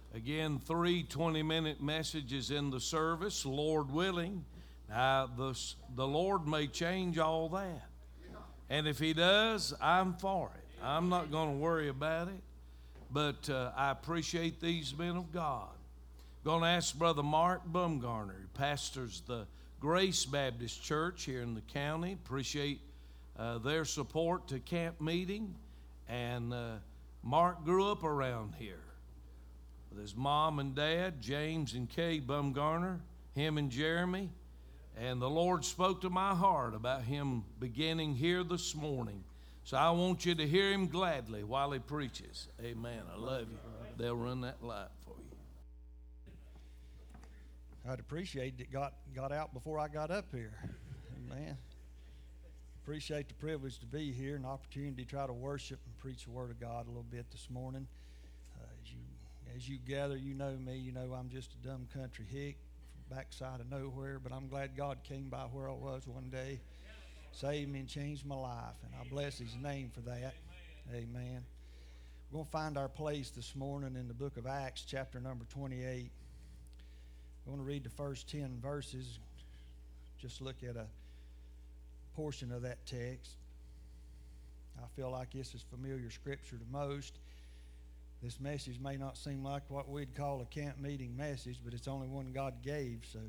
Again, 3 20-minute messages in the service, Lord willing. Now, the Lord may change all that. And if He does, I'm for it. I'm not going to worry about it. But I appreciate these men of God. Going to ask Brother Mark Bumgarner, who pastors the Grace Baptist Church here in the county. Appreciate their support to camp meeting. And Mark grew up around here with his mom and dad, James and Kay Bumgarner, him and Jeremy. And the Lord spoke to my heart about him beginning here this morning. So I want you to hear him gladly while he preaches. Amen. I love you. They'll run that light for you. I'd appreciate it got out before I got up here. Amen. Appreciate the privilege to be here and opportunity to try to worship and preach the Word of God a little bit this morning. As you gather, you know me. You know I'm just a dumb country hick from backside of nowhere, but I'm glad God came by where I was one day, saved me and changed my life, and I bless His name for that. Amen. We're going to find our place this morning in the book of Acts, chapter number 28. I want to read the first 10 verses, just look at a portion of that text. I feel like this is familiar scripture to most. This message may not seem like what we'd call a camp meeting message, but it's only one God gave. So,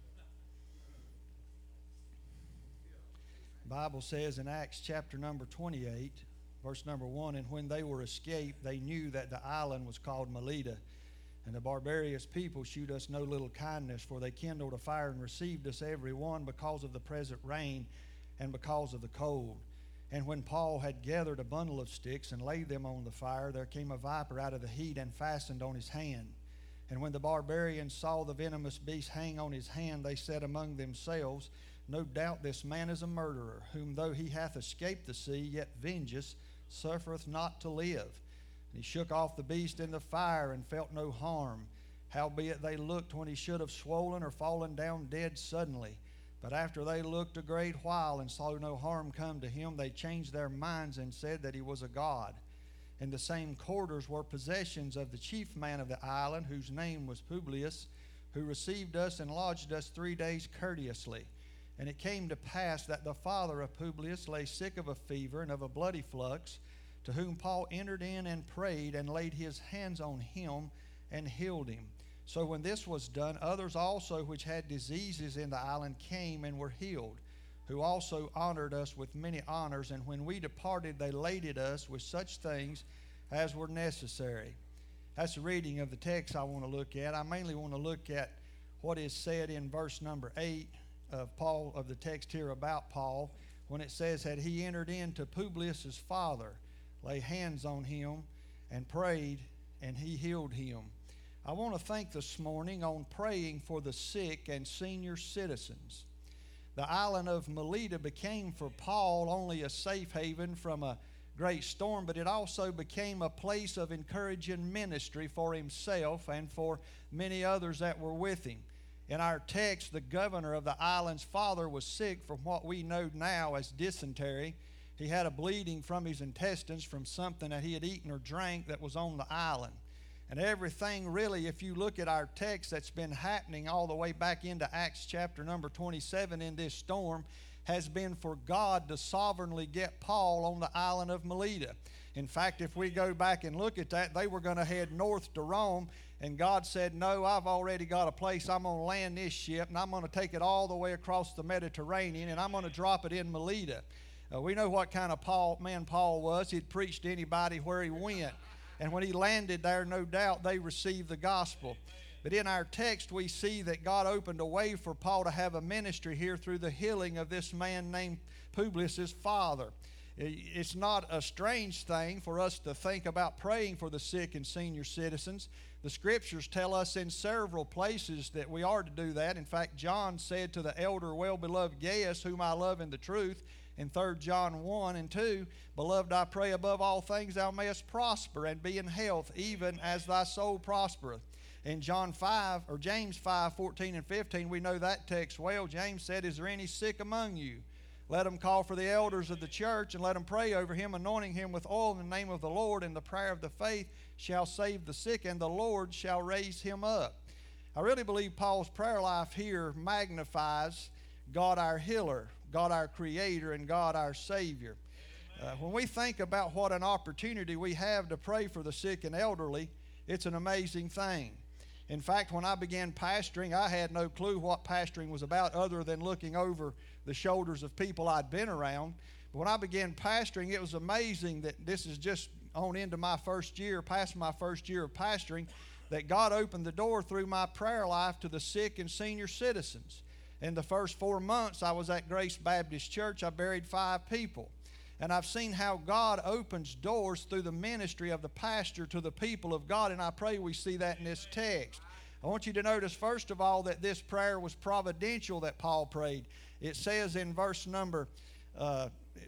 the Bible says in Acts chapter number 28, verse number 1, and when they were escaped, they knew that the island was called Melita. And the barbarous people shewed us no little kindness, for they kindled a fire and received us every one because of the present rain and because of the cold. And when Paul had gathered a bundle of sticks and laid them on the fire, there came a viper out of the heat and fastened on his hand. And when the barbarians saw the venomous beast hang on his hand, they said among themselves, no doubt this man is a murderer, whom though he hath escaped the sea, yet vengeance suffereth not to live. And he shook off the beast in the fire and felt no harm. Howbeit they looked when he should have swollen or fallen down dead suddenly. But after they looked a great while and saw no harm come to him, they changed their minds and said that he was a god. In the same quarters were possessions of the chief man of the island, whose name was Publius, who received us and lodged us 3 days courteously. And it came to pass that the father of Publius lay sick of a fever and of a bloody flux, to whom Paul entered in and prayed and laid his hands on him and healed him. So when this was done, others also which had diseases in the island came and were healed, who also honored us with many honors. And when we departed, they laded us with such things as were necessary. That's the reading of the text I want to look at. I mainly want to look at what is said in verse number 8 of the text here about Paul, when it says that he entered into Publius' father, lay hands on him, and prayed, and he healed him. I want to think this morning on praying for the sick and senior citizens. The island of Melita became for Paul only a safe haven from a great storm, but it also became a place of encouraging ministry for himself and for many others that were with him. In our text, the governor of the island's father was sick from what we know now as dysentery. He had a bleeding from his intestines from something that he had eaten or drank that was on the island. And everything really, if you look at our text that's been happening all the way back into Acts chapter number 27 in this storm, has been for God to sovereignly get Paul on the island of Melita. In fact, if we go back and look at that, they were going to head north to Rome, and God said, no, I've already got a place. I'm going to land this ship, and I'm going to take it all the way across the Mediterranean, and I'm going to drop it in Melita. We know what kind of man Paul was. He'd preach to anybody where he went. And when he landed there, no doubt they received the gospel. But in our text, we see that God opened a way for Paul to have a ministry here through the healing of this man named Publius' father. It's not a strange thing for us to think about praying for the sick and senior citizens. The Scriptures tell us in several places that we are to do that. In fact, John said to the elder, well-beloved Gaius, whom I love in the truth, in 3 John 1 and 2, beloved, I pray above all things thou mayest prosper and be in health, even as thy soul prospereth. In James 5, 14 and 15, we know that text well. James said, is there any sick among you? Let them call for the elders of the church and let them pray over him, anointing him with oil in the name of the Lord, and the prayer of the faith shall save the sick, and the Lord shall raise him up. I really believe Paul's prayer life here magnifies God our healer, God our creator, and God our Savior. When we think about what an opportunity we have to pray for the sick and elderly, it's an amazing thing. In fact, when I began pastoring, I had no clue what pastoring was about other than looking over the shoulders of people I'd been around. But when I began pastoring, it was amazing that this is just on into my first year, past my first year of pastoring, that God opened the door through my prayer life to the sick and senior citizens. In the first 4 months I was at Grace Baptist Church, I buried 5 people. And I've seen how God opens doors through the ministry of the pastor to the people of God, and I pray we see that in this text. I want you to notice, first of all, that this prayer was providential that Paul prayed. It says in verse number 8,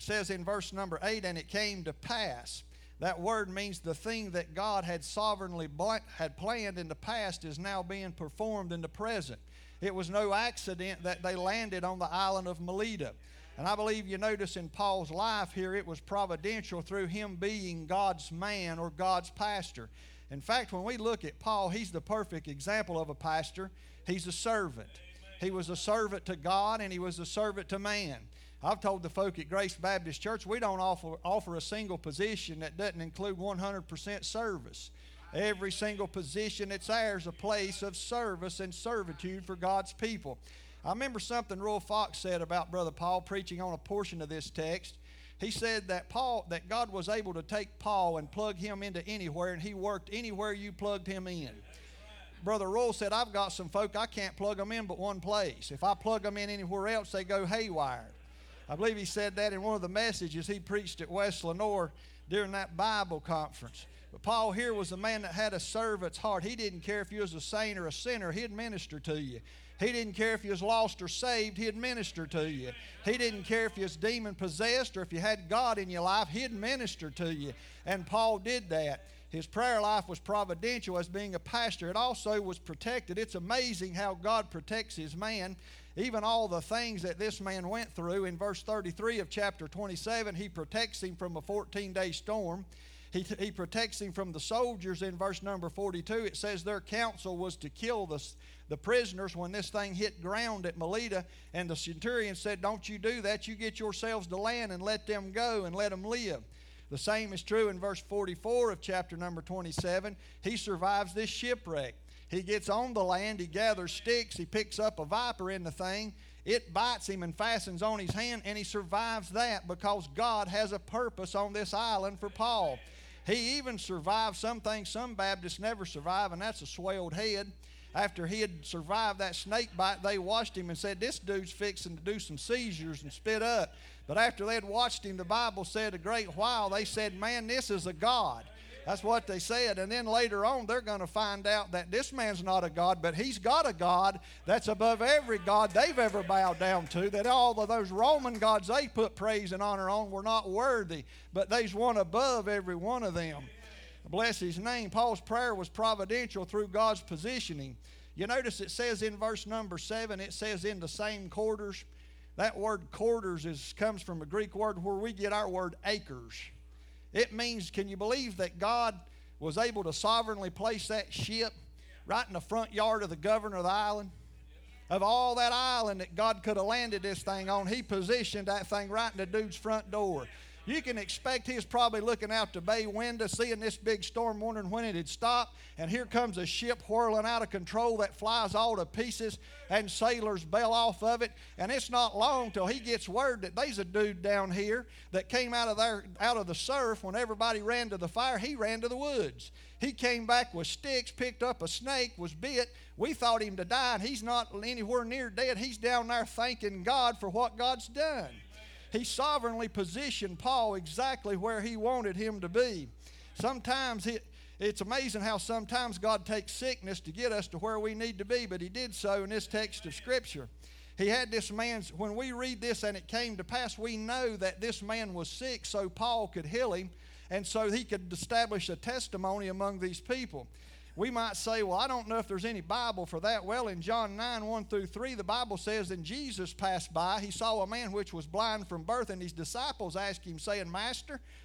and it came to pass. That word means the thing that God had sovereignly had planned in the past is now being performed in the present. It was no accident that they landed on the island of Melita. And I believe you notice in Paul's life here, it was providential through him being God's man or God's pastor. In fact, when we look at Paul, he's the perfect example of a pastor. He's a servant. He was a servant to God, and he was a servant to man. I've told the folk at Grace Baptist Church, we don't offer a single position that doesn't include 100% service. Every single position that's ours, a place of service and servitude for God's people. I remember something Roy Fox said about Brother Paul preaching on a portion of this text. He said that God was able to take Paul and plug him into anywhere, and he worked anywhere you plugged him in. Brother Roy said, I've got some folk, I can't plug them in but one place. If I plug them in anywhere else, they go haywire. I believe he said that in one of the messages he preached at West Lenoir during that Bible conference. But Paul here was a man that had a servant's heart. He didn't care if you was a saint or a sinner, he'd minister to you. He didn't care if you was lost or saved, he'd minister to you. He didn't care if you was demon-possessed or if you had God in your life, he'd minister to you. And Paul did that. His prayer life was providential as being a pastor. It also was protected. It's amazing how God protects his man. Even all the things that this man went through. In verse 33 of chapter 27, he protects him from a 14-day storm. He protects him from the soldiers. In verse number 42, it says their counsel was to kill the prisoners when this thing hit ground at Melita. And the centurion said, don't you do that. You get yourselves to land and let them go and let them live. The same is true in verse 44 of chapter number 27. He survives this shipwreck. He gets on the land, he gathers sticks, he picks up a viper in the thing. It bites him and fastens on his hand, and he survives that because God has a purpose on this island for Paul. He even survived some things some Baptists never survive, and that's a swelled head. After he had survived that snake bite, they watched him and said, this dude's fixing to do some seizures and spit up. But after they had watched him, the Bible said a great while, they said, man, this is a God. That's what they said. And then later on, they're going to find out that this man's not a God, but he's got a God that's above every God they've ever bowed down to, that all of those Roman gods they put praise and honor on were not worthy, but there's one above every one of them. Bless his name. Paul's prayer was providential through God's positioning. You notice it says in verse number 7, it says in the same quarters. That word quarters comes from a Greek word where we get our word acres. It means, can you believe that God was able to sovereignly place that ship right in the front yard of the governor of the island? Of all that island that God could have landed this thing on, he positioned that thing right in the dude's front door. You can expect he was probably looking out the bay window, seeing this big storm, wondering when it'd stop. And here comes a ship whirling out of control that flies all to pieces, and sailors bail off of it. And it's not long till he gets word that there's a dude down here that came out of the surf when everybody ran to the fire. He ran to the woods. He came back with sticks, picked up a snake, was bit. We thought him to die, and he's not anywhere near dead. He's down there thanking God for what God's done. He sovereignly positioned Paul exactly where he wanted him to be. Sometimes it's amazing how sometimes God takes sickness to get us to where we need to be, but he did so in this text of Scripture. He had this man, when we read this, and it came to pass, we know that this man was sick so Paul could heal him, and so he could establish a testimony among these people. We might say, well, I don't know if there's any Bible for that. Well, in John 9, 1 through 3, the Bible says, and Jesus passed by. He saw a man which was blind from birth, and his disciples asked him, saying, Master,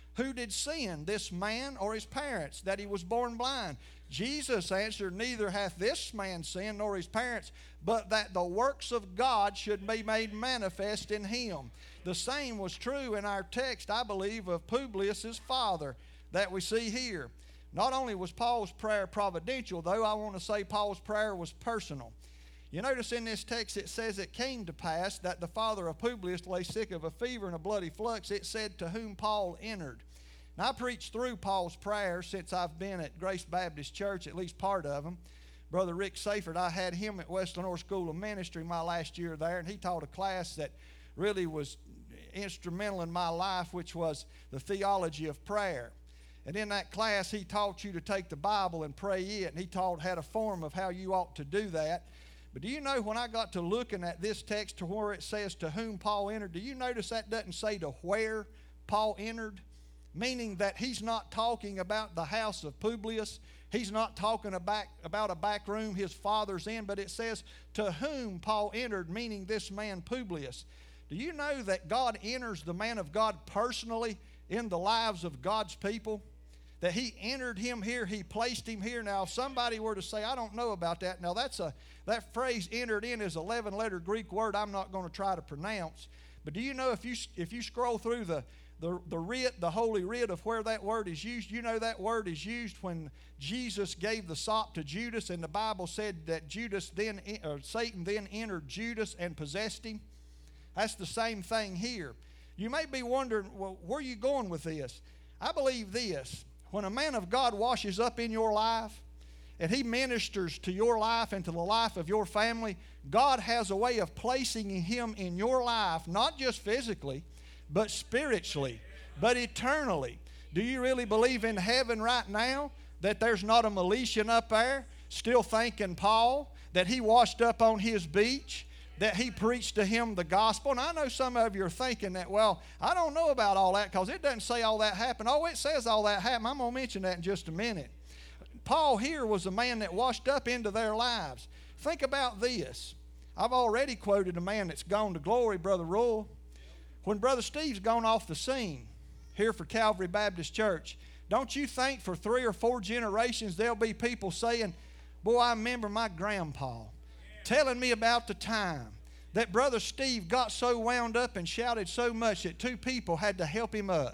Who did sin, this man or his parents, that he was born blind? Jesus answered, Neither hath this man sinned nor his parents, but that the works of God should be made manifest in him. The same was true in our text, I believe, of Publius' father that we see here. Not only was Paul's prayer providential, though, I want to say Paul's prayer was personal. You notice in this text it says, It came to pass that the father of Publius lay sick of a fever and a bloody flux. It said, To whom Paul entered. Now, I preached through Paul's prayer since I've been at Grace Baptist Church, at least part of them. Brother Rick Safert, I had him at West Lenore School of Ministry my last year there, and he taught a class that really was instrumental in my life, which was the theology of prayer. And in that class, he taught you to take the Bible and pray it, and he had a form of how you ought to do that. But do you know, when I got to looking at this text to where it says to whom Paul entered, do you notice that doesn't say to where Paul entered? Meaning that he's not talking about the house of Publius. He's not talking about a back room his father's in, but it says to whom Paul entered, meaning this man Publius. Do you know that God enters the man of God personally in the lives of God's people? That he entered him here, he placed him here. Now, if somebody were to say, I don't know about that. Now, that phrase entered in is an 11-letter Greek word I'm not going to try to pronounce. But do you know, if you scroll through the Holy Writ of where that word is used, you know that word is used when Jesus gave the sop to Judas, and the Bible said that Satan then entered Judas and possessed him. That's the same thing here. You may be wondering, well, where are you going with this? I believe this. When a man of God washes up in your life and he ministers to your life and to the life of your family, God has a way of placing him in your life, not just physically, but spiritually, but eternally. Do you really believe in heaven right now that there's not a Meletian up there still thanking Paul, that he washed up on his beach, that he preached to him the gospel? And I know some of you are thinking that, well, I don't know about all that because it doesn't say all that happened. Oh, it says all that happened. I'm going to mention that in just a minute. Paul here was a man that washed up into their lives. Think about this. I've already quoted a man that's gone to glory, Brother Royal. When Brother Steve's gone off the scene here for Calvary Baptist Church, don't you think for 3 or 4 generations there'll be people saying, boy, I remember my grandpa telling me about the time that Brother Steve got so wound up and shouted so much that 2 people had to help him up.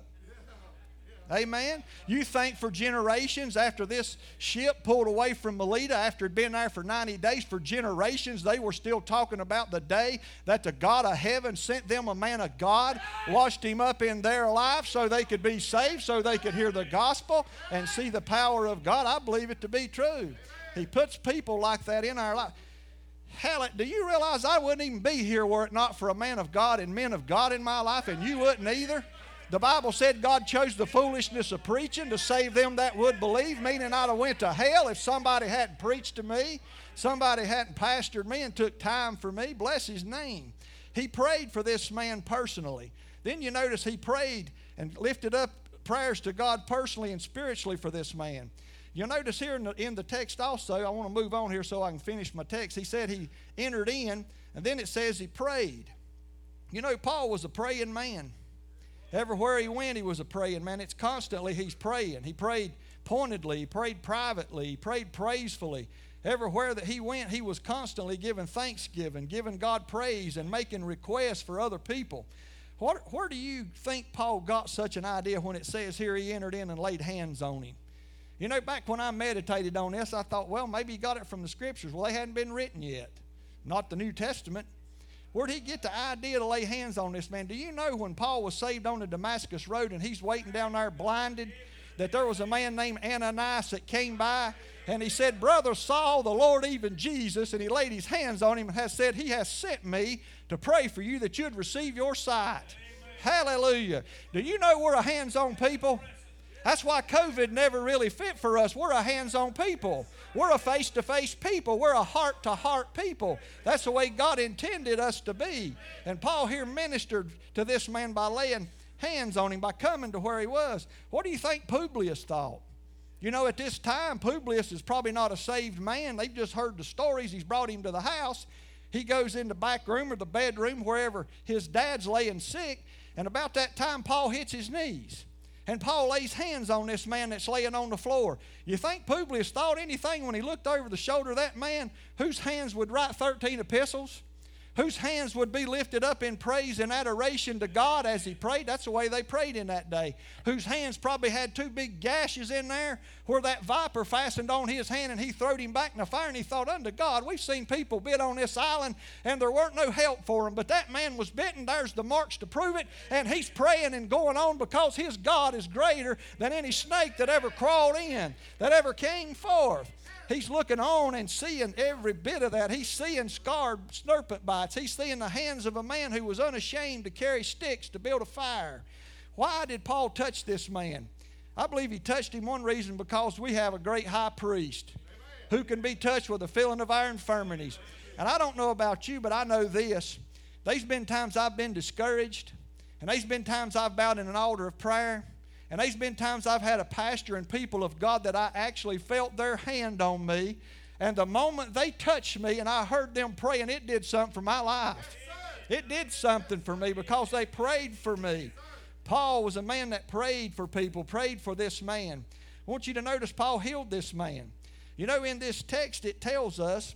Amen? You think for generations after this ship pulled away from Melita, after it had been there for 90 days, for generations they were still talking about the day that the God of heaven sent them a man of God, washed him up in their life so they could be saved, so they could hear the gospel and see the power of God. I believe it to be true. He puts people like that in our life. Hell, do you realize I wouldn't even be here were it not for a man of God and men of God in my life, and you wouldn't either? The Bible said God chose the foolishness of preaching to save them that would believe, meaning I'd have went to hell if somebody hadn't preached to me, somebody hadn't pastored me and took time for me. Bless his name. He prayed for this man personally. Then you notice he prayed and lifted up prayers to God personally and spiritually for this man. You'll notice here in the text also, I want to move on here so I can finish my text. He said he entered in, and then it says he prayed. You know, Paul was a praying man. Everywhere he went, he was a praying man. It's constantly he's praying. He prayed pointedly. He prayed privately. He prayed praisefully. Everywhere that he went, he was constantly giving thanksgiving, giving God praise, and making requests for other people. Where do you think Paul got such an idea when it says here he entered in and laid hands on him? You know, back when I meditated on this, I thought, well, maybe he got it from the Scriptures. Well, they hadn't been written yet. Not the New Testament. Where did he get the idea to lay hands on this man? Do you know when Paul was saved on the Damascus Road and he's waiting down there blinded, that there was a man named Ananias that came by and he said, Brother Saul, the Lord, even Jesus, and he laid his hands on him and has said, He has sent me to pray for you that you'd receive your sight. Amen. Hallelujah. Do you know we're a hands-on people? That's why COVID never really fit for us. We're a hands-on people. We're a face-to-face people. We're a heart-to-heart people. That's the way God intended us to be. And Paul here ministered to this man by laying hands on him, by coming to where he was. What do you think Publius thought? You know, at this time, Publius is probably not a saved man. They've just heard the stories. He's brought him to the house. He goes in the back room or the bedroom, wherever his dad's laying sick. And about that time, Paul hits his knees. And Paul lays hands on this man that's laying on the floor. You think Publius thought anything when he looked over the shoulder of that man whose hands would write 13 epistles? Whose hands would be lifted up in praise and adoration to God as he prayed? That's the way they prayed in that day. Whose hands probably had 2 big gashes in there where that viper fastened on his hand and he throwed him back in the fire, and he thought, unto God, we've seen people bit on this island and there weren't no help for them, but that man was bitten. There's the marks to prove it, and he's praying and going on because his God is greater than any snake that ever crawled in, that ever came forth. He's looking on and seeing every bit of that. He's seeing scarred serpent bites. He's seeing the hands of a man who was unashamed to carry sticks to build a fire. Why did Paul touch this man? I believe he touched him one reason, because we have a great high priest who can be touched with the feeling of our infirmities. And I don't know about you, but I know this. There's been times I've been discouraged, and there's been times I've bowed in an altar of prayer, and there's been times I've had a pastor and people of God that I actually felt their hand on me. And the moment they touched me and I heard them praying, it did something for my life. It did something for me because they prayed for me. Paul was a man that prayed for people, prayed for this man. I want you to notice Paul healed this man. You know, in this text it tells us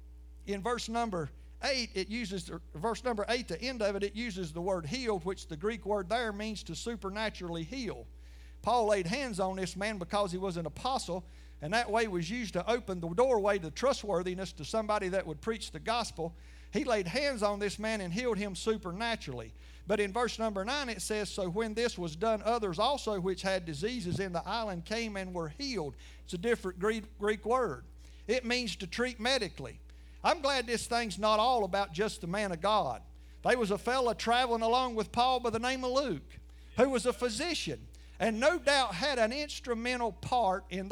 in verse number 8, it uses, verse number 8, the end of it, it uses the word healed, which the Greek word there means to supernaturally heal. Paul laid hands on this man because he was an apostle, and that way was used to open the doorway to trustworthiness to somebody that would preach the gospel. He laid hands on this man and healed him supernaturally. But in verse number 9 it says, so when this was done, others also which had diseases in the island came and were healed. It's a different Greek word. It means to treat medically. I'm glad this thing's not all about just the man of God. There was a fella traveling along with Paul by the name of Luke, who was a physician, and no doubt had an instrumental part in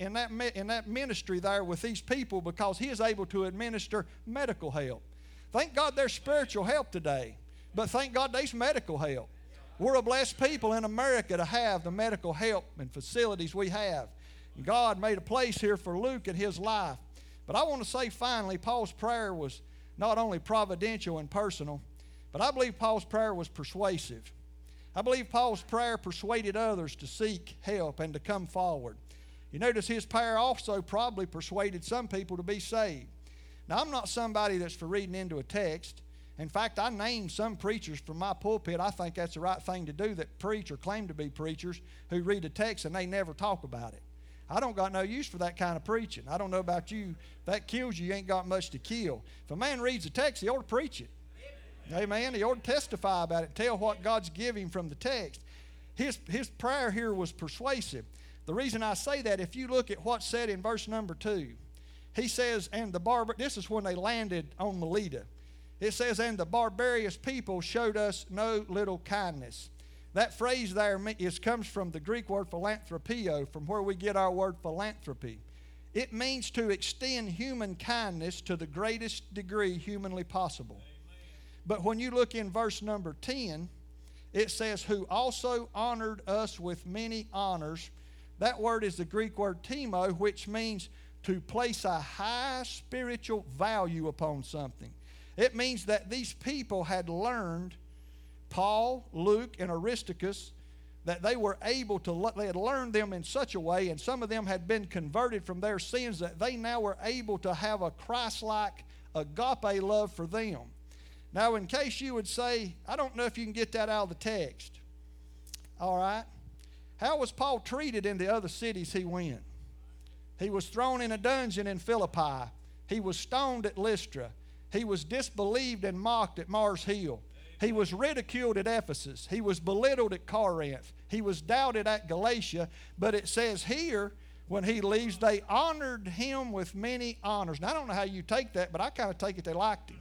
that ministry there with these people, because he is able to administer medical help. Thank God there's spiritual help today, but thank God there's medical help. We're a blessed people in America to have the medical help and facilities we have. And God made a place here for Luke and his life. But I want to say finally, Paul's prayer was not only providential and personal, but I believe Paul's prayer was persuasive. I believe Paul's prayer persuaded others to seek help and to come forward. You notice his prayer also probably persuaded some people to be saved. Now, I'm not somebody that's for reading into a text. In fact, I named some preachers from my pulpit. I think that's the right thing to do, that preach or claim to be preachers who read a text and they never talk about it. I don't got no use for that kind of preaching. I don't know about you. If that kills you, you ain't got much to kill. If a man reads a text, he ought to preach it. Amen. He ought to testify about it, tell what God's giving from the text. His prayer here was persuasive. The reason I say that, if you look at what's said in verse number 2, he says, and this is when they landed on Melita. It says, and the barbarous people showed us no little kindness. That phrase there comes from the Greek word philanthropio, from where we get our word philanthropy. It means to extend human kindness to the greatest degree humanly possible. But when you look in verse number 10, it says, who also honored us with many honors. That word is the Greek word timo, which means to place a high spiritual value upon something. It means that these people had learned, Paul, Luke, and Aristarchus, that they were able to, they had learned them in such a way, and some of them had been converted from their sins, that they now were able to have a Christ-like agape love for them. Now, in case you would say, I don't know if you can get that out of the text. All right. How was Paul treated in the other cities he went? He was thrown in a dungeon in Philippi. He was stoned at Lystra. He was disbelieved and mocked at Mars Hill. He was ridiculed at Ephesus. He was belittled at Corinth. He was doubted at Galatia. But it says here, when he leaves, they honored him with many honors. Now, I don't know how you take that, but I kind of take it they liked him.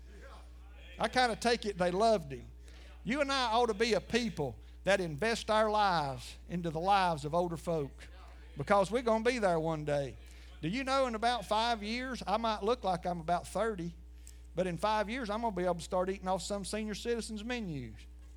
I kind of take it they loved him. You and I ought to be a people that invest our lives into the lives of older folk, because we're going to be there one day. Do you know in about 5 years, I might look like I'm about 30, but in 5 years I'm going to be able to start eating off some senior citizens' menus.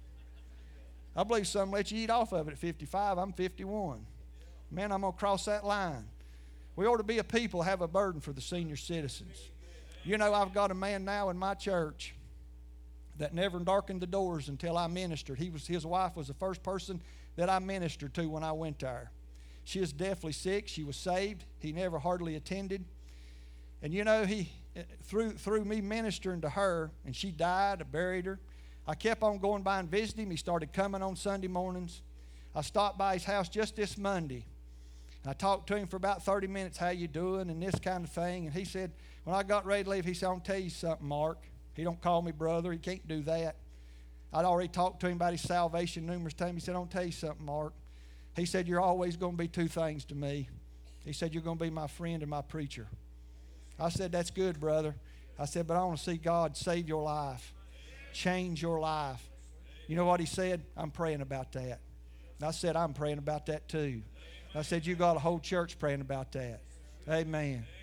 I believe some let you eat off of it at 55. I'm 51. Man, I'm going to cross that line. We ought to be a people have a burden for the senior citizens. You know, I've got a man now in my church that never darkened the doors until I ministered. His wife was the first person that I ministered to when I went there. She was deathly sick. She was saved. He never hardly attended. And you know, he through me ministering to her, and she died, I buried her. I kept on going by and visiting him. He started coming on Sunday mornings. I stopped by his house just this Monday. And I talked to him for about 30 minutes, how you doing, and this kind of thing. And he said, when I got ready to leave, he said, I'm going to tell you something, Mark. He don't call me brother. He can't do that. I'd already talked to him about his salvation numerous times. He said, I'm going to tell you something, Mark. He said, you're always going to be two things to me. He said, you're going to be my friend and my preacher. I said, that's good, brother. I said, but I want to see God save your life, change your life. You know what he said? I'm praying about that. And I said, I'm praying about that too. I said, you got a whole church praying about that. Amen.